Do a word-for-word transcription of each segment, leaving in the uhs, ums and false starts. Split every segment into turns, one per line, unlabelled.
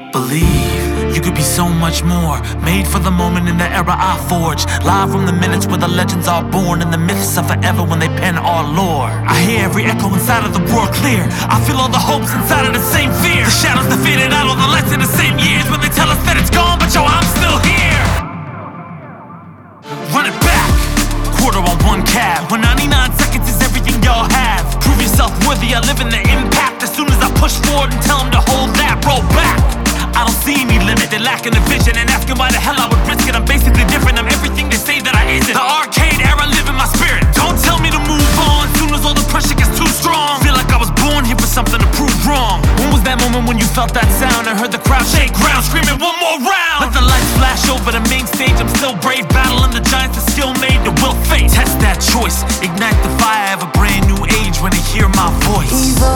Believe you could be so much more. Made for the moment in the era I forge. Live from the minutes where the legends are born, and the myths are forever when they pen our lore. I hear every echo inside of the roar clear. I feel all the hopes inside of the same fear. The shadows that faded out, all the lights in the same years. When they tell us that it's gone, but yo, I'm still here. Run it back, quarter on one cab. When ninety-nine seconds is everything y'all have. Prove yourself worthy, I live in the impact. As soon as I push forward and tell them to hold that, roll back. I don't see any limit, they're lacking a vision and asking why the hell I would risk it. I'm basically different, I'm everything they say that I isn't. The arcade era live in my spirit. Don't tell me to move on, soon as all the pressure gets too strong. Feel like I was born here for something to prove wrong. When was that moment when you felt that sound and heard the crowd shake ground, screaming one more round? Let the lights flash over the main stage, I'm still brave, battling the giants that still made the will face. Test that choice, ignite the fire of a brand new age when they hear my voice.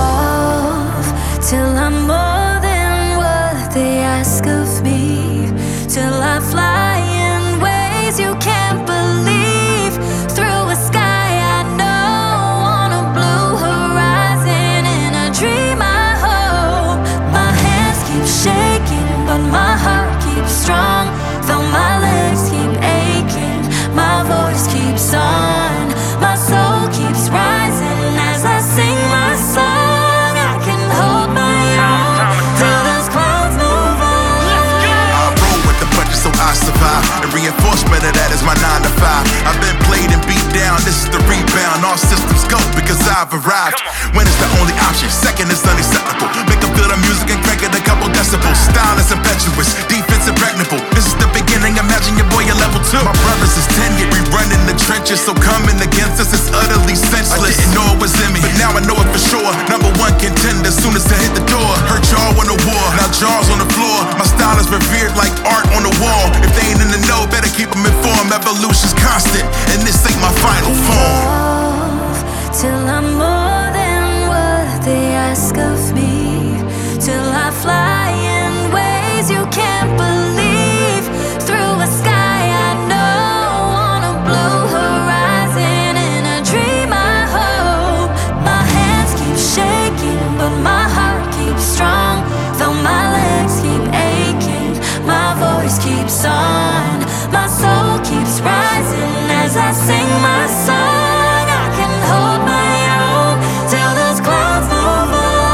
Evolve till I'm more than what they ask of me, till I fly in ways you can't believe, through a sky I know, on a blue horizon, in a dream I hope. My hands keep shaking, but my heart keeps strong. Though my legs keep aching, my voice keeps on. My soul keeps rising as I sing my song. I can hold my own till those clouds move on.
I roll with the punches so I survive, and reinforcement of that is my nine to five. I've been played and beat down, this is the rebound. All systems go because I've arrived. When is the only option, second is unacceptable. Make them feel the music and crank it a couple decibels. Style is impetuous, defense impregnable. This is the beginning, imagine your boy at level two. My brothers is tenured, we run in the trenches, so coming against us is utterly senseless. I didn't know it was in me, but now I know it for sure. Number one contender, soon as I hit the door. Hurt y'all on the war, now jaws on the floor. My style is revered like art on the wall. If they ain't in the know, better keep them informed. Evolution's constant, and this ain't my final form.
Evolve till I'm more than what they ask of me, till I fly in ways you can't believe, through a sky I know, on a blue horizon, in a dream I hope. My hands keep shaking, but my heart keeps strong. Though my legs keep aching, my voice keeps on. My soul keeps rising as I sing my song. I can hold my own till those clouds move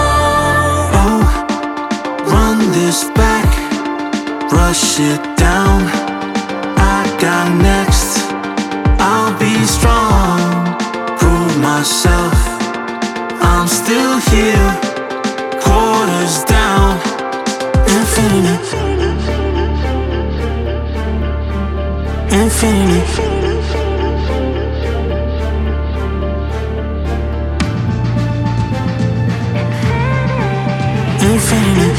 on.
Oh, run this back, rush it down. I got next, I'll be strong. Prove myself, I'm still here. Quarters down, infinity, infinity. Infinity.